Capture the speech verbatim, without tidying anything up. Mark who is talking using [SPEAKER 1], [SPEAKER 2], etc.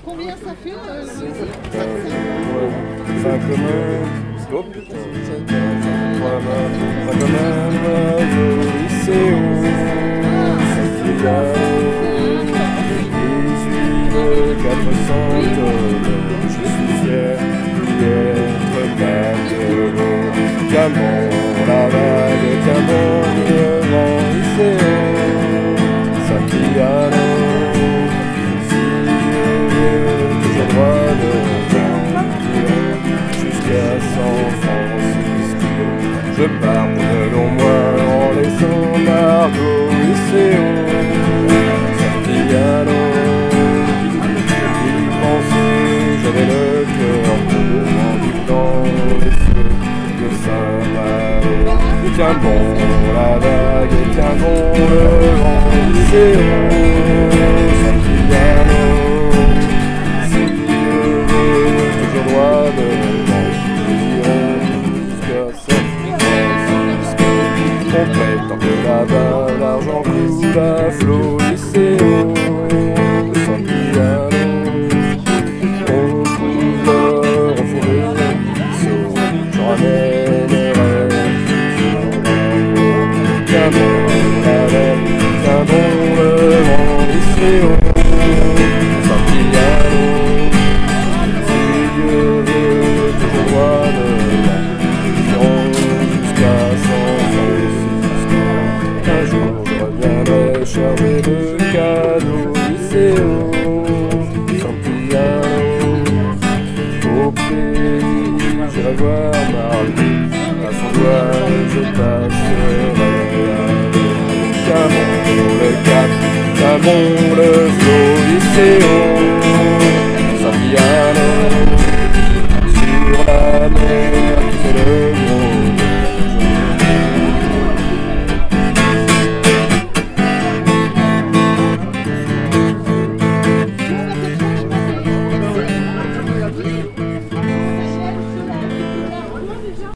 [SPEAKER 1] Combien ça fait euh,
[SPEAKER 2] cinq comme un... Oh putain, cinq comme un lycée où dix-huit de quatre cents tonnes. Je suis fier d'y être malheureux. Tiens bon la vague, tiens bon le vent lycéen. Saint-Piano, si toujours droit devant, jusqu'à San Francisco. Je pars pour de longs mois en laissant Margot lycéen. Saint-Piano, y penser, j'avais le cœur rendu dans les feux de Saint-Malo. Tiens bon la vague et tiens bon le vent lycéen. Saint-Piano, si Dieu veut, toujours droit devant, nous irons jusqu'à San Francisco. On plaît tant que là-bas l'argent coule à flot lycéen. Saint-Piano, on trouve l'or au fond des ruisseaux. J'en ramènerai tiens bon la veille, tiens bon le vent lycéen. Saint-Piano, si Dieu veut, toujours droit devant, nous irons jusqu'à San Francisco. Un jour je reviendrai chargé de cadeaux lycéens. Saint-Piano, au pays, j'irai voir Marley, à son doigt je passerai. Tiens bon le cap, tiens bon le flot lycéen.